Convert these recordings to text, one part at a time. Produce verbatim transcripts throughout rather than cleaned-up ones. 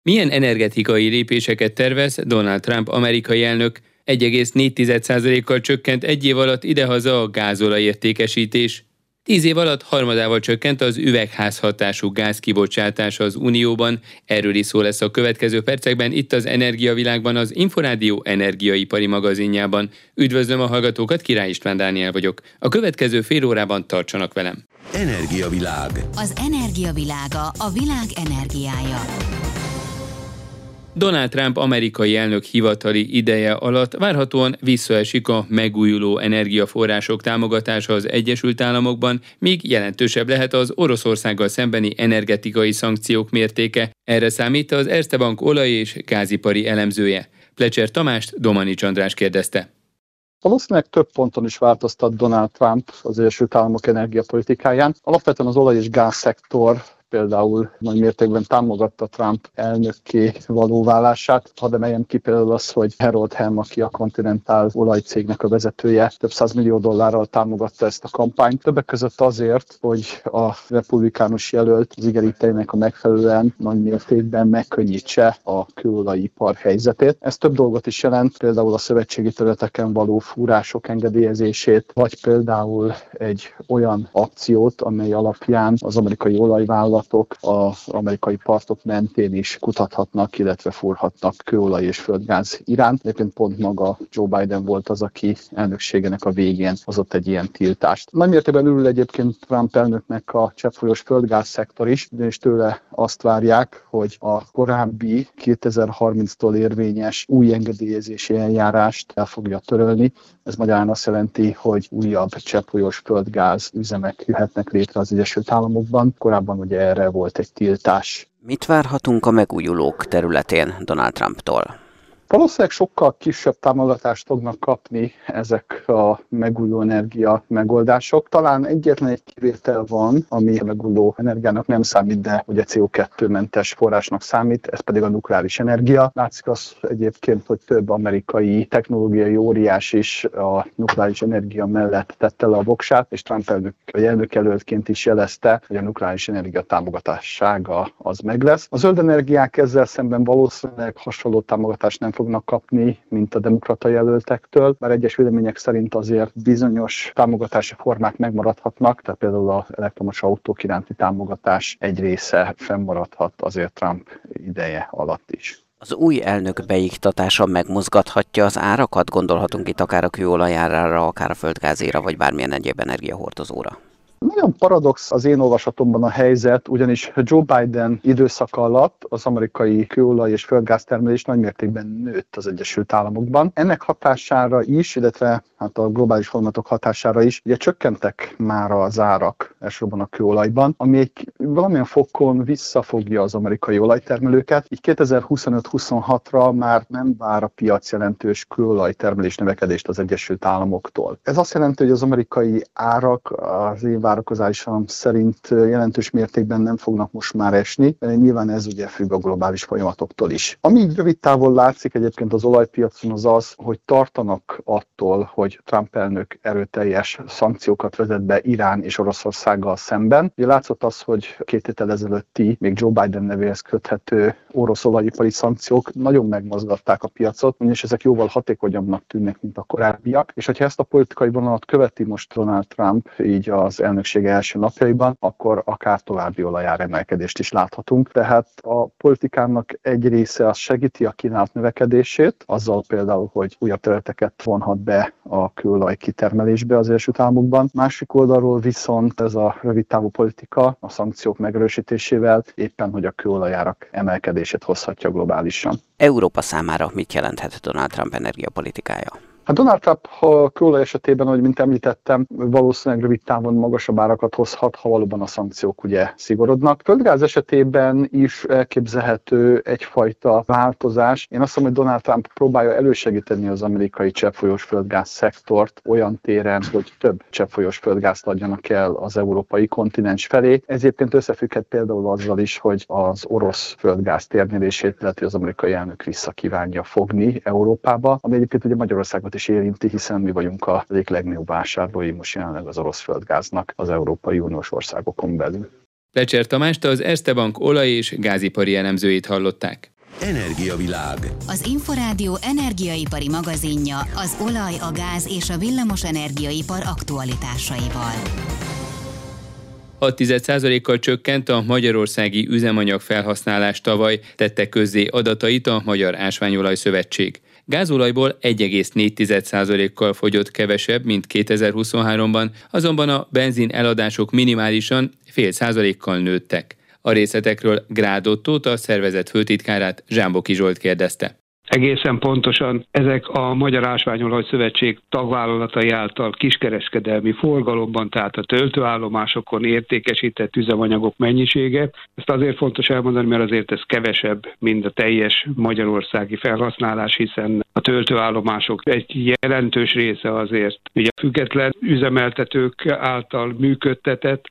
Milyen energetikai lépéseket tervez Donald Trump amerikai elnök? egy egész négy százalékkal csökkent egy év alatt idehaza a gázolaj értékesítés. Tíz év alatt harmadával csökkent az üvegházhatású gáz kibocsátása az Unióban. Erről is szó lesz a következő percekben itt az Energiavilágban, az Inforádió energiaipari magazinjában. Üdvözlöm a hallgatókat, Király István Dániel vagyok. A következő fél órában tartsanak velem. Energiavilág. Az energiavilága, a világ energiája. Donald Trump amerikai elnök hivatali ideje alatt várhatóan visszaesik a megújuló energiaforrások támogatása az Egyesült Államokban, míg jelentősebb lehet az Oroszországgal szembeni energetikai szankciók mértéke. Erre számít az Erste Bank olaj- és gázipari elemzője. Plecser Tamást Domanics András kérdezte. Valószínűleg több ponton is változtat Donald Trump az Egyesült Államok energiapolitikáján. Alapvetően az olaj- és gázszektor például nagy mértékben támogatta Trump elnökké való válását. Hadd emeljem ki például az, hogy Harold Hamm, aki a Continental olajcégnek a vezetője, több száz millió dollárral támogatta ezt a kampányt. Többek között azért, hogy a republikánus jelölt az ígéreteinek a megfelelően nagy mértékben megkönnyítse a kőolajipar helyzetét. Ez több dolgot is jelent, például a szövetségi területeken való fúrások engedélyezését, vagy például egy olyan akciót, amely alapján az amerikai olajvállalat az amerikai partok mentén is kutathatnak, illetve fúrhatnak kőolaj és földgáz iránt. Egyébként pont maga Joe Biden volt az, aki elnökségének a végén hozott egy ilyen tiltást. Nagy mértékben ürül egyébként Trump elnöknek a cseppfolyós földgáz szektor is, és tőle azt várják, hogy a korábbi kétezer-harminctól érvényes új engedélyezési eljárást el fogja törölni. Ez magyarán azt jelenti, hogy újabb cseppfolyós földgáz üzemek jöhetnek létre az Egyesült Államokban. Korábban ugye erre volt egy tiltás. Mit várhatunk a megújulók területén Donald Trumptól? Valószínűleg sokkal kisebb támogatást fognak kapni ezek a megújuló energia megoldások. Talán egyetlen egy kivétel van, ami a megújuló energiának nem számít, de ugye cé o kettő mentes forrásnak számít, ez pedig a nukleáris energia. Látszik az egyébként, hogy több amerikai technológiai óriás is a nukleáris energia mellett tette le a voksát, és Trump elnök, vagy elnök előttként is jelezte, hogy a nukleáris energia támogatássága az meg lesz. A zöld energiák ezzel szemben valószínűleg hasonló támogatást nem fognak kapni, mint a demokrata jelöltektől, bár egyes vélemények szerint azért bizonyos támogatási formák megmaradhatnak, tehát például az elektromos autók iránti támogatás egy része fennmaradhat azért Trump ideje alatt is. Az új elnök beiktatása megmozgathatja az árakat? Gondolhatunk itt akár a kőolajárára, akár a földgázéra, vagy bármilyen egyéb energiahordozóra. Nagyon paradox az én olvasatomban a helyzet, ugyanis Joe Biden időszaka alatt az amerikai kőolaj és földgáztermelés nagymértékben nőtt az Egyesült Államokban. Ennek hatására is, illetve hát a globális folyamatok hatására is, ugye csökkentek már az árak, elsősorban a kőolajban, ami egy valamilyen fokon visszafogja az amerikai olajtermelőket. Így kétezer-huszonöt-huszonhatra már nem vár a piac jelentős kőolajtermelés növekedést az Egyesült Államoktól. Ez azt jelenti, hogy az amerikai árak az én várakozásom szerint jelentős mértékben nem fognak most már esni. Nyilván ez ugye függ a globális folyamatoktól is. Ami rövid távon látszik egyébként az olajpiacon az az, hogy tartanak attól, hogy Trump elnök erőteljes szankciókat vezet be Irán és Oroszországgal szemben. Ugye látszott az, hogy két héttel ezelőtti, még Joe Biden nevéhez köthető orosz olajipari szankciók nagyon megmozgatták a piacot, ugyanis ezek jóval hatékonyabbnak tűnnek, mint a korábbiak. És hogyha ezt a politikai vonalat követi most Donald Trump így az elnöksége első napjaiban, akkor akár további olajáremelkedést is láthatunk. Tehát a politikának egy része az segíti a kínálat növekedését, azzal például, hogy újabb területeket vonhat be a kőolaj kitermelésbe az Egyesült Államokban. Másik oldalról viszont ez a rövidtávú politika a szankciók megerősítésével éppen, hogy a kőolajárak emelkedését hozhatja globálisan. Európa számára mit jelenthet Donald Trump energiapolitikája? Hát Donald Trump a kőolaj esetében, ahogy mint említettem, valószínűleg rövid távon magasabb árakat hozhat, ha valóban a szankciók ugye szigorodnak. Földgáz esetében is elképzelhető egyfajta változás. Én azt mondom, hogy Donald Trump próbálja elősegíteni az amerikai cseppfolyós földgáz szektort olyan téren, hogy több cseppfolyós földgázt adjanak el az európai kontinens felé. Ez egyébként összefügghet például azzal is, hogy az orosz földgáz térnyerését, illetve az amerikai elnök vissza kívánja fogni Európába, ami egyébként ugye Magyarországot is érinti, hiszen mi vagyunk a egyik legnagyobb vásárlói most jelenleg az orosz földgáznak az Európai Uniós országokon belül. Lecser Tamást, az Erste Bank olaj- és gázipari elemzőjét hallották. Energiavilág. Az Inforádió energiaipari magazinja az olaj, a gáz és a villamos energiaipar aktualitásaival. hat százalékkal csökkent a magyarországi üzemanyag felhasználás tavaly, tette közzé adatait a Magyar Ásványolaj Szövetség. Gázolajból egy egész négy százalékkal fogyott kevesebb, mint kétezer-huszonháromban, azonban a benzin eladások minimálisan fél százalékkal nőttek. A részletekről Grád Ottót, a szervezet főtitkárát, Zsámboki Zsolt kérdezte. Egészen pontosan ezek a Magyar Ásványolaj Szövetség tagvállalatai által kiskereskedelmi forgalomban, tehát a töltőállomásokon értékesített üzemanyagok mennyisége. Ezt azért fontos elmondani, mert azért ez kevesebb, mint a teljes magyarországi felhasználás, hiszen a töltőállomások egy jelentős része azért ugye független üzemeltetők által működtetett,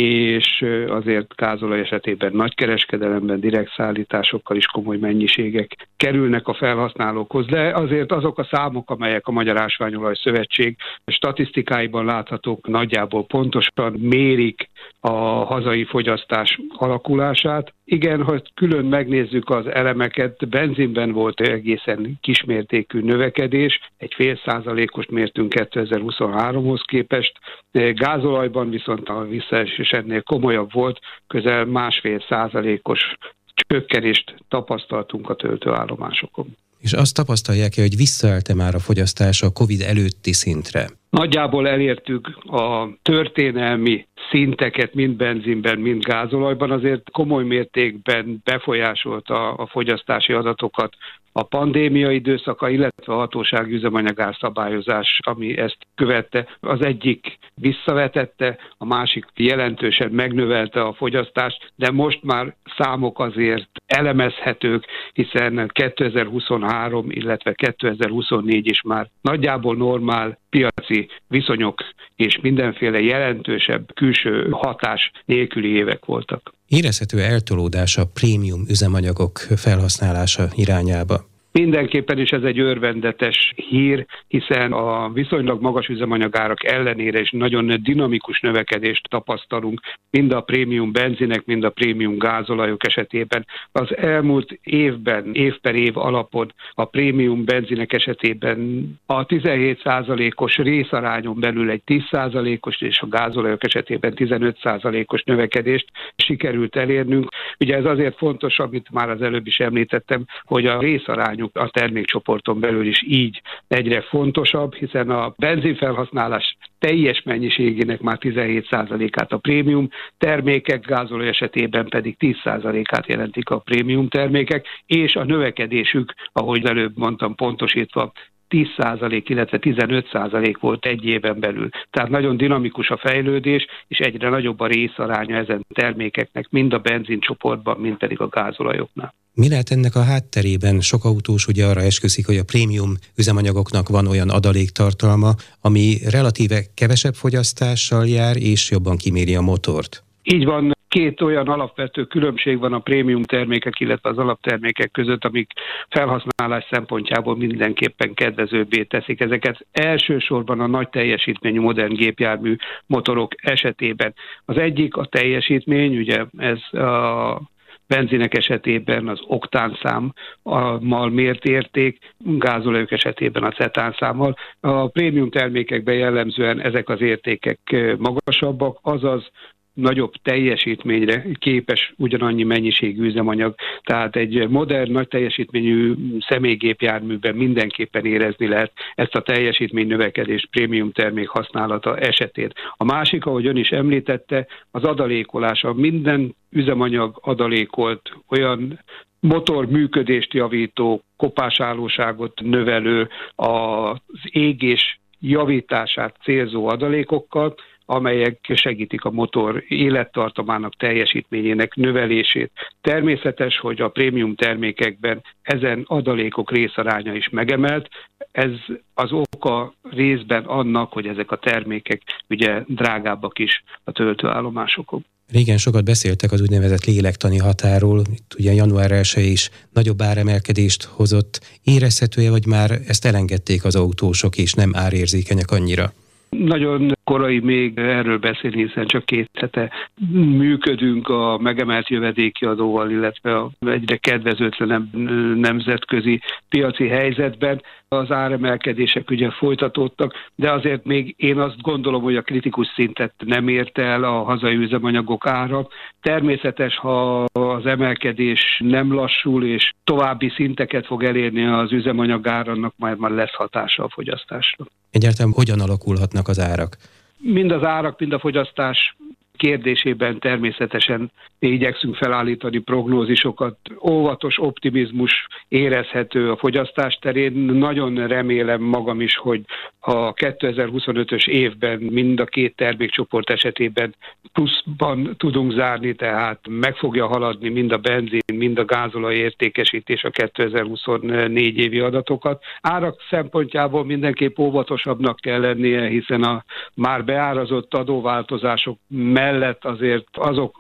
és azért gázolaj esetében nagykereskedelemben, direkt szállításokkal is komoly mennyiségek kerülnek a felhasználókhoz. De azért azok a számok, amelyek a Magyar Ásványolaj Szövetség statisztikáiban láthatók, nagyjából pontosan mérik a hazai fogyasztás alakulását. Igen, ha külön megnézzük az elemeket, benzinben volt egészen kismértékű növekedés, egy fél százalékos mértünk kétezer-huszonháromhoz képest, gázolajban viszont a visszaesés ennél komolyabb volt, közel másfél százalékos csökkenést tapasztaltunk a töltőállomásokon. És azt tapasztalják-e, hogy visszaállt már a fogyasztás a Covid előtti szintre? Nagyjából elértük a történelmi szinteket mind benzinben, mind gázolajban, azért komoly mértékben befolyásolta a fogyasztási adatokat a pandémia időszaka, illetve a hatósági üzemanyagár szabályozás, ami ezt követte. Az egyik visszavetette, a másik jelentősen megnövelte a fogyasztást, de most már számok azért elemezhetők, hiszen kétezer-huszonhárom, illetve kétezer-huszonnégy is már nagyjából normál piaci viszonyok és mindenféle jelentősebb külső hatás nélküli évek voltak. Érezhető eltolódás a prémium üzemanyagok felhasználása irányába? Mindenképpen is ez egy örvendetes hír, hiszen a viszonylag magas üzemanyagárak ellenére is nagyon dinamikus növekedést tapasztalunk, mind a prémium benzinek, mind a prémium gázolajok esetében. Az elmúlt évben, év per év alapon a prémium benzinek esetében a tizenhét százalékos részarányon belül egy tíz százalékos, és a gázolajok esetében tizenöt százalékos növekedést sikerült elérnünk. Ugye ez azért fontos, amit már az előbb is említettem, hogy a részarány a termékcsoporton belül is így egyre fontosabb, hiszen a benzinfelhasználás teljes mennyiségének már tizenhét százalékát a prémium termékek, gázolaj esetében pedig tíz százalékát jelentik a prémium termékek, és a növekedésük, ahogy előbb mondtam, pontosítva, tíz százalék, illetve tizenöt százalék volt egy éven belül. Tehát nagyon dinamikus a fejlődés, és egyre nagyobb a részaránya ezen termékeknek, mind a benzincsoportban, mind pedig a gázolajoknál. Mi lehet ennek a hátterében? Sok autós ugye arra esküszik, hogy a prémium üzemanyagoknak van olyan adaléktartalma, ami relatíve kevesebb fogyasztással jár, és jobban kiméri a motort. Így van. Két olyan alapvető különbség van a prémium termékek, illetve az alaptermékek között, amik felhasználás szempontjából mindenképpen kedvezőbbé teszik ezeket. Elsősorban a nagy teljesítményű modern gépjármű motorok esetében. Az egyik a teljesítmény, ugye ez a benzinek esetében az oktánszámmal mért érték, gázolajok esetében a cetánszámmal. A prémium termékekben jellemzően ezek az értékek magasabbak, azaz nagyobb teljesítményre képes ugyanannyi mennyiségű üzemanyag. Tehát egy modern, nagy teljesítményű személygépjárműben mindenképpen érezni lehet ezt a teljesítmény növekedést prémium termék használata esetén. A másik, ahogy ön is említette, az adalékolása. Minden üzemanyag adalékolt olyan motor működést javító, kopásállóságot növelő, az égés javítását célzó adalékokkal, amelyek segítik a motor élettartamának, teljesítményének növelését. Természetes, hogy a prémium termékekben ezen adalékok részaránya is megemelt. Ez az oka részben annak, hogy ezek a termékek ugye drágábbak is a töltőállomásokon. Régen sokat beszéltek az úgynevezett lélektani határól, itt ugye január elsején is nagyobb áremelkedést hozott. Érezhető-e, vagy már ezt elengedték az autósok, és nem árérzékenyek annyira? Nagyon korai még erről beszélni, hiszen csak két hete működünk a megemelt jövedéki adóval, illetve a egyre kedvezőtlenebb nemzetközi piaci helyzetben. Az áremelkedések ugye folytatódtak, de azért még én azt gondolom, hogy a kritikus szintet nem ért el a hazai üzemanyagok ára. Természetes, ha az emelkedés nem lassul, és további szinteket fog elérni az üzemanyag árának, majd már lesz hatása a fogyasztásra. Egyáltalán hogyan alakulhatnak az árak? Mind az árak, mind a fogyasztás kérdésében természetesen igyekszünk felállítani prognózisokat. Óvatos optimizmus érezhető a fogyasztás terén. Nagyon remélem magam is, hogy a kétezer-huszonötös évben mind a két termékcsoport esetében pluszban tudunk zárni, tehát meg fogja haladni mind a benzin, mind a gázolaj értékesítés a kétezer-huszonnégy évi adatokat. Árak szempontjából mindenképp óvatosabbnak kell lennie, hiszen a már beárazott adóváltozások mellett azért azok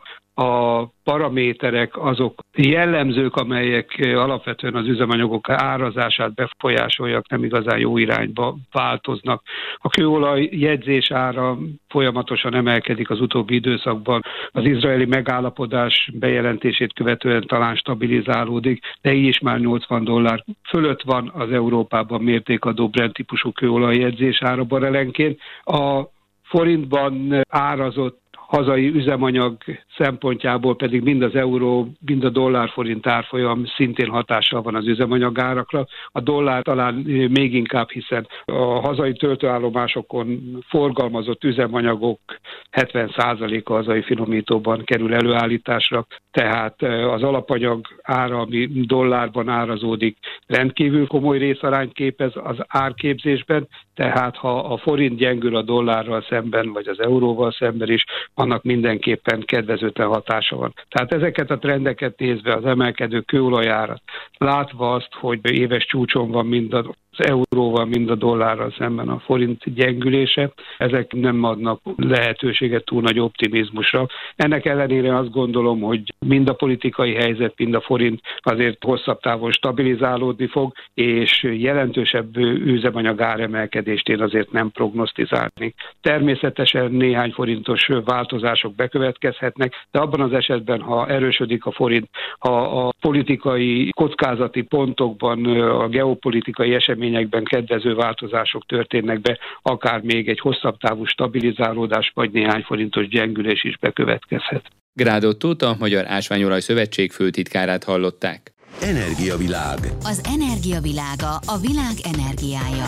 a paraméterek, azok jellemzők, amelyek alapvetően az üzemanyagok árazását befolyásolják, nem igazán jó irányba változnak. A kőolaj jegyzés ára folyamatosan emelkedik az utóbbi időszakban. Az izraeli megállapodás bejelentését követően talán stabilizálódik, de így is már nyolcvan dollár fölött van az Európában mértékadó Brent típusú kőolaj jegyzés ára barelenként. A forintban árazott hazai üzemanyag szempontjából pedig mind az euró, mind a dollár-forint árfolyam szintén hatással van az üzemanyagárakra. A dollár talán még inkább, hiszen a hazai töltőállomásokon forgalmazott üzemanyagok hetven százaléka hazai finomítóban kerül előállításra, tehát az alapanyag ára, ami dollárban árazódik, rendkívül komoly részarányt képez az árképzésben, tehát ha a forint gyengül a dollárral szemben, vagy az euróval szemben is, annak mindenképpen kedvezőtlen hatása van. Tehát ezeket a trendeket nézve, az emelkedő kőolajárat, látva azt, hogy éves csúcson van mind az euróval, mind a dollárral szemben a forint gyengülése, ezek nem adnak lehetőséget túl nagy optimizmusra. Ennek ellenére azt gondolom, hogy mind a politikai helyzet, mind a forint azért hosszabb távon stabilizálódni fog, és jelentősebb üzemanyag áremelkedést én azért nem prognosztizálni. Természetesen néhány forintos változások bekövetkezhetnek, de abban az esetben, ha erősödik a forint, ha a politikai kockázati pontokban, a geopolitikai eseményekben kedvező változások történnek be, akár még egy hosszabb távú stabilizálódás, vagy néhány forintos gyengülés is bekövetkezhet. Grád Ottót, a Magyar Ásványolaj Szövetség főtitkárát hallották. Energiavilág. Az energiavilága, a világ energiája.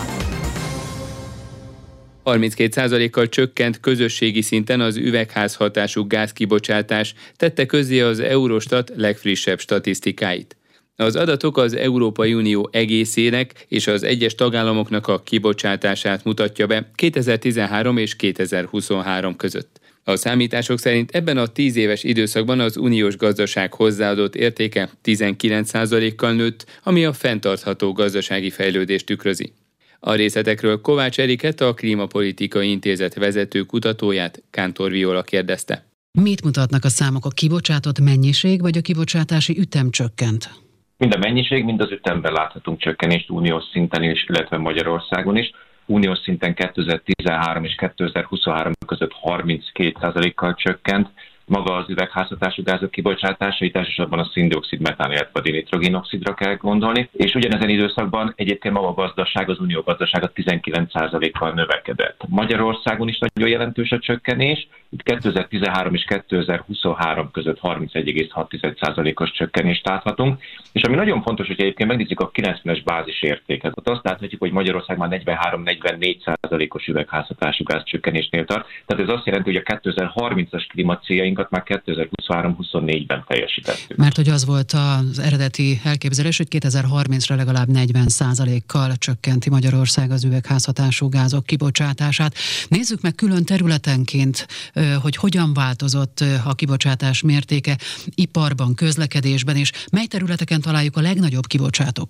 harminckét százalékkal csökkent közösségi szinten az üvegházhatású gázkibocsátás, tette közzé az Eurostat legfrissebb statisztikáit. Az adatok az Európai Unió egészének és az egyes tagállamoknak a kibocsátását mutatja be kétezer-tizenhárom és kétezer-huszonhárom között. A számítások szerint ebben a tíz éves időszakban az uniós gazdaság hozzáadott értéke tizenkilenc százalékkal nőtt, ami a fenntartható gazdasági fejlődést tükrözi. A részletekről Kovács Eriket, a Klímapolitikai Intézet vezető kutatóját Kántor Viola kérdezte. Mit mutatnak a számok? A kibocsátott mennyiség vagy a kibocsátási ütem csökkent? Mind a mennyiség, mind az ütemben láthatunk csökkenést uniós szinten is, illetve Magyarországon is. Uniós szinten kétezer-tizenhárom és kétezer-huszonhárom között harminckét százalékkal csökkent. Maga az üvegházhatású gázok kibocsátása, itt elsősorban a szén-dioxid, metán, illetve a dinitrogénoxidra kell gondolni, és ugyanezen időszakban egyébként maga a gazdaság, az unió gazdasága tizenkilenc százalékkal növekedett. Magyarországon is nagyon jelentős a csökkenés, itt kétezer-tizenhárom és kétezer-huszonhárom között harmincegy egész hat százalékos csökkenést láthatunk, és ami nagyon fontos, hogy egyébként megnézzük a kilencvenes bázisértéket, ott azt láthatjuk, hogy Magyarország már negyvenhárom-negyvennégy százalékos üvegházhatású gáz csökkenésnél tart, tehát ez azt jelenti, hogy a kétezer-harmincas klímacéljainkat már kétezer-huszonhárom-huszonnégyben teljesítettük. Mert hogy az volt az eredeti elképzelés, hogy kétezer-harmincra legalább negyven százalékkal csökkenti Magyarország az üvegházhatású gázok kibocsátását. Nézzük meg külön területenként, hogy hogyan változott a kibocsátás mértéke iparban, közlekedésben, és mely területeken találjuk a legnagyobb kibocsátókat.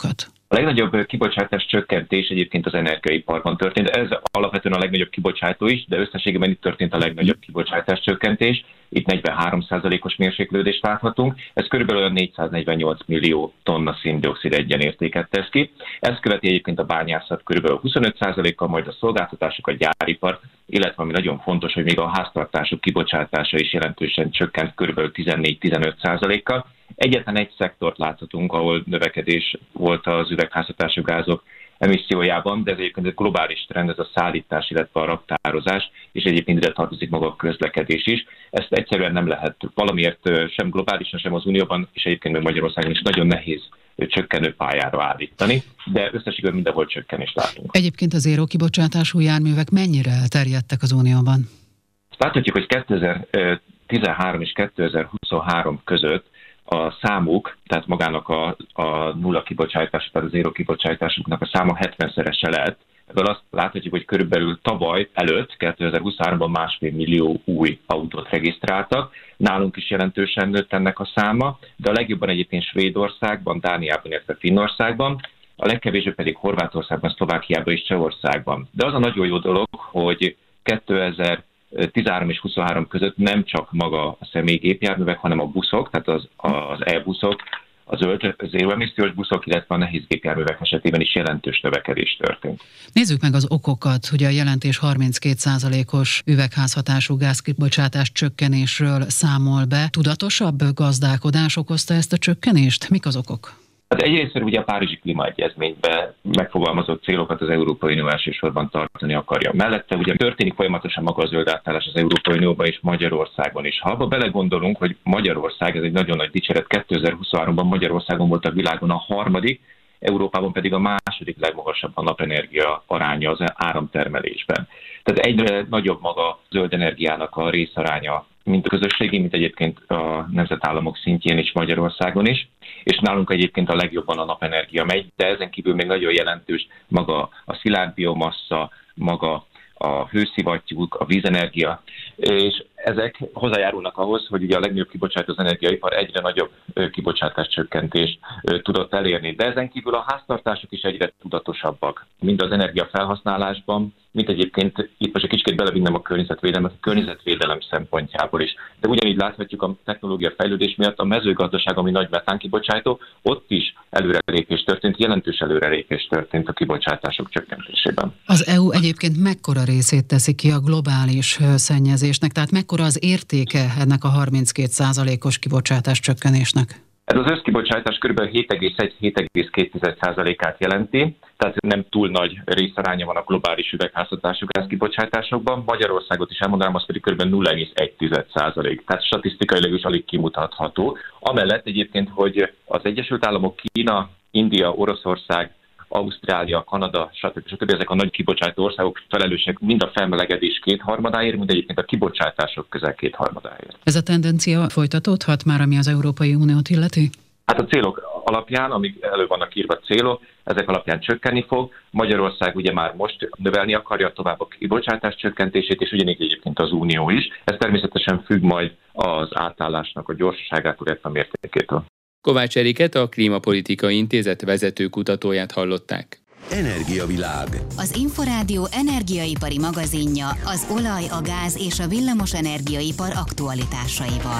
A legnagyobb kibocsátás csökkentés egyébként az energiaiparban történt. Ez alapvetően a legnagyobb kibocsátó is, de összességében itt történt a legnagyobb kibocsátás csökkentés. Itt negyvenhárom százalékos mérséklődést láthatunk. Ez körülbelül olyan négyszáznegyvennyolc millió tonna szén-dioxid egyenértéket tesz ki. Ez követi egyébként a bányászat körülbelül huszonöt százalékkal, majd a szolgáltatások, a gyáripar, illetve ami nagyon fontos, hogy még a háztartások kibocsátása is jelentősen csökkent körülbelül tizennégy-tizenöt százalékkal. Egyetlen egy szektort láthatunk, ahol növekedés volt az üvegházhatású gázok emissziójában, de ez egyébként egy globális trend, ez a szállítás, illetve a raktározás, és egyébként ide tartozik maga a közlekedés is. Ezt egyszerűen nem lehet valamiért sem globálisan, sem az Unióban, és egyébként még Magyarországon is nagyon nehéz csökkenő pályára állítani, de összességében mindenhol csökkenést látunk. Egyébként az zéró kibocsátású járművek mennyire elterjedtek az Unióban? Láthatjuk, hogy kétezer-tizenhárom és kétezer-huszonhárom között a számuk, tehát magának a, a nulla kibocsátás, tehát a zéró kibocsátásuknak a száma hetvenszerese lett. Ebből azt láthatjuk, hogy körülbelül tavaly előtt, kétezer-huszonháromban másfél millió új autót regisztráltak. Nálunk is jelentősen nőtt ennek a száma, de a legjobban egyébként Svédországban, Dániában, illetve Finnországban, a legkevésbé pedig Horvátországban, Szlovákiában és Csehországban. De az a nagyon jó dolog, hogy kétezer-tizenhárom és huszonhárom között nem csak maga a személygépjárművek, hanem a buszok, tehát az, az e-buszok, a zöld zéró emissziós buszok, illetve a nehézgépjárművek esetében is jelentős növekedés történt. Nézzük meg az okokat. Ugye a jelentés harminckét százalékos üvegházhatású gázkibocsátás csökkenésről számol be. Tudatosabb gazdálkodás okozta ezt a csökkenést? Mik az okok? Hát egyrészt ugye a Párizsi Klímaegyezményben megfogalmazott célokat az Európai Unió elsősorban tartani akarja. Mellette ugye történik folyamatosan maga a zöld átállás az Európai Unióban és Magyarországon is. Ha abba belegondolunk, hogy Magyarország, ez egy nagyon nagy dicséret, kétezer-huszonháromban Magyarországon volt a világon a harmadik, Európában pedig a második legmagasabb a napenergia aránya az áramtermelésben. Tehát egyre nagyobb maga a zöld energiának a részaránya, mint a közösségi, mint egyébként a nemzetállamok szintjén is Magyarországon is, és nálunk egyébként a legjobban a napenergia megy, de ezen kívül még nagyon jelentős maga a szilárd biomassa, maga a hőszivattyúk, a vízenergia, és ezek hozzájárulnak ahhoz, hogy ugye a legnagyobb kibocsátó az energiaipar egyre nagyobb kibocsátás csökkentést tudott elérni. De ezen kívül a háztartások is egyre tudatosabbak, mind az energiafelhasználásban, mint egyébként itt most egy kicsit belevinnem a környezetvédelmet, a környezetvédelem szempontjából is. De ugyanígy láthatjuk a technológia fejlődés miatt a mezőgazdaság, ami nagy metánkibocsátó, ott is előrelépés történt, jelentős előrelépés történt a kibocsátások csökkentésében. Az é u egyébként mekkora részét teszi ki a globális szennyezésnek, tehát mekkora az értéke ennek a harminckét százalékos kibocsátás csökkenésnek? Ez az összkibocsátás kb. hét egész egy - hét egész két százalékát jelenti, tehát nem túl nagy részaránya van a globális üvegházhatású gázkibocsátásokban. Magyarországot is elmondanám, az pedig kb. nulla egész egy százalék, tehát statisztikailag is alig kimutatható. Amellett egyébként, hogy az Egyesült Államok, Kína, India, Oroszország, Ausztrália, Kanada, stb. stb. Ezek a nagy kibocsátó országok felelősek mind a felmelegedés kétharmadáért, mind egyébként a kibocsátások közel kétharmadáért. Ez a tendencia folytatódhat már, ami az Európai Uniót illeti? Hát a célok alapján, amik elő vannak írva célok, ezek alapján csökkenni fog. Magyarország ugye már most növelni akarja tovább a kibocsátás csökkentését, és ugyanígy egyébként az Unió is. Ez természetesen függ majd az átállásnak a gyorsaságától, illetve a mértékétől. Kovács Eriket, a Klímapolitikai Intézet vezető kutatóját hallották. Energiavilág. Az Inforádió energiaipari magazinja az olaj, a gáz és a villamos energiaipar aktualitásaival.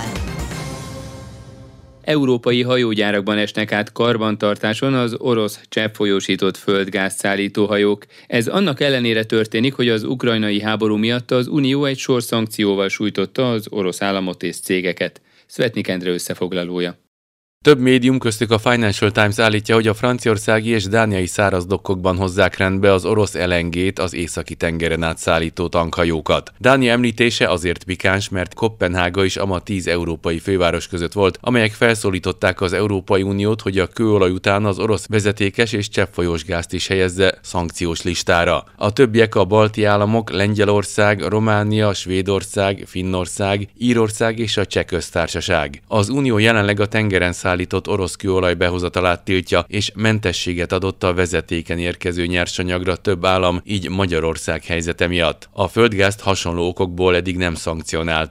Európai hajógyárakban esnek át karbantartáson az orosz cseppfolyósított földgáz szállító hajók. Ez annak ellenére történik, hogy az ukrajnai háború miatt az Unió egy sor szankcióval sújtotta az orosz államot és cégeket. Szvetnik Endre összefoglalója. Több médium, köztük a Financial Times állítja, hogy a franciaországi és dániai szárazdokkokban hozzák rendbe az orosz el en gét, az északi tengeren át szállító tankhajókat. Dánia említése azért pikáns, mert Koppenhága is ama tíz európai főváros között volt, amelyek felszólították az Európai Uniót, hogy a kőolaj után az orosz vezetékes és cseppfolyós gázt is helyezze szankciós listára. A többiek a balti államok, Lengyelország, Románia, Svédország, Finnország, Írország és a Cseh Köztársaság. Az Unió jelenleg a tengeren szállított orosz kőolaj behozatalát tiltja, és mentességet adott a vezetéken érkező nyersanyagra több állam, így Magyarország helyzete miatt. A földgázt hasonló okokból eddig nem szankcionálta.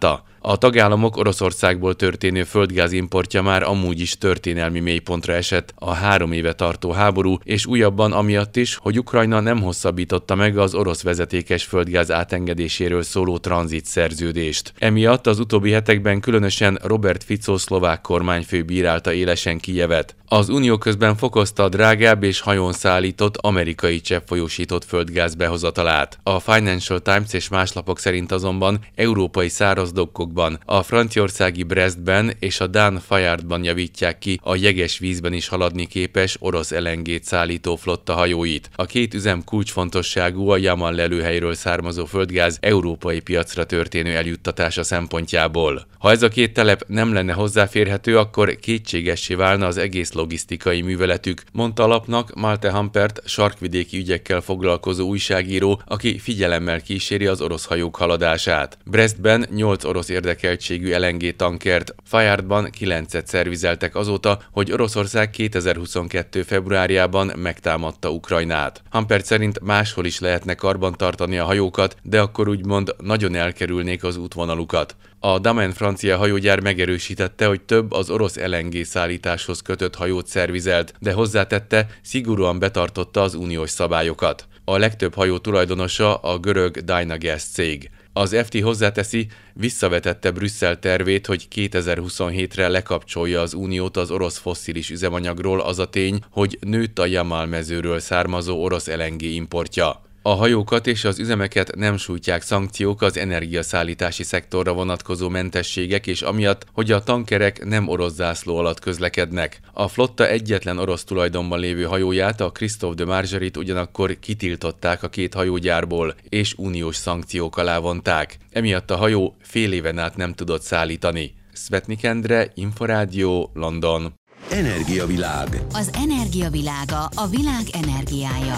A tagállamok Oroszországból történő földgázimportja már amúgy is történelmi mélypontra esett a három éve tartó háború, és újabban amiatt is, hogy Ukrajna nem hosszabbította meg az orosz vezetékes földgáz átengedéséről szóló tranzit szerződést. Emiatt az utóbbi hetekben különösen Robert Fico szlovák kormányfő bírálta élesen Kijevet. Az Unió közben fokozta a drágább és hajón szállított amerikai cseppfolyósított földgáz behozatalát. A Financial Times és más lapok szerint azonban európai száraz dokkokban, a franciaországi Brestben és a dán Fayardban javítják ki a jeges vízben is haladni képes orosz el en gét szállító flotta hajóit. A két üzem kulcsfontosságú a Yamal lelőhelyről származó földgáz európai piacra történő eljuttatása szempontjából. Ha ez a két telep nem lenne hozzáférhető, akkor kétségessé válna az egész logisztikai műveletük, mondta a lapnak Malte Hampert, sarkvidéki ügyekkel foglalkozó újságíró, aki figyelemmel kíséri az orosz hajók haladását. Brestben nyolc orosz érdekeltségű el en gé tankert, Fayardban kilencet szervizeltek azóta, hogy Oroszország kétezer-huszonkettő februárjában megtámadta Ukrajnát. Hampert szerint máshol is lehetne karbantartani a hajókat, de akkor úgymond nagyon elkerülnék az útvonalukat. A Damen francia hajógyár megerősítette, hogy több az orosz el en gé szállításhoz kötött hajót szervizelt, de hozzátette, szigorúan betartotta az uniós szabályokat. A legtöbb hajó tulajdonosa a görög Dynagas cég. Az ef té hozzáteszi, visszavetette Brüsszel tervét, hogy kétezer-huszonhétre lekapcsolja az uniót az orosz fosszilis üzemanyagról, az a tény, hogy nőtt a Yamal mezőről származó orosz el en gé importja. A hajókat és az üzemeket nem sújtják szankciók, az energiaszállítási szektorra vonatkozó mentességek, és amiatt, hogy a tankerek nem orosz zászló alatt közlekednek. A flotta egyetlen orosz tulajdonban lévő hajóját, a Christophe de Margerit ugyanakkor kitiltották a két hajógyárból, és uniós szankciók alá vonták. Emiatt a hajó fél éven át nem tudott szállítani. Szvetnik Endre, Inforádió, London. Energiavilág. Az energiavilága a világ energiája.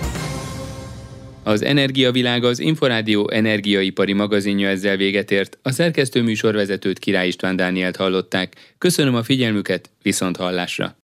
Az Energiavilága az Inforádió energiaipari magazinja ezzel véget ért. A szerkesztő műsorvezetőt, Király István Dánielt hallották. Köszönöm a figyelmüket, viszont hallásra!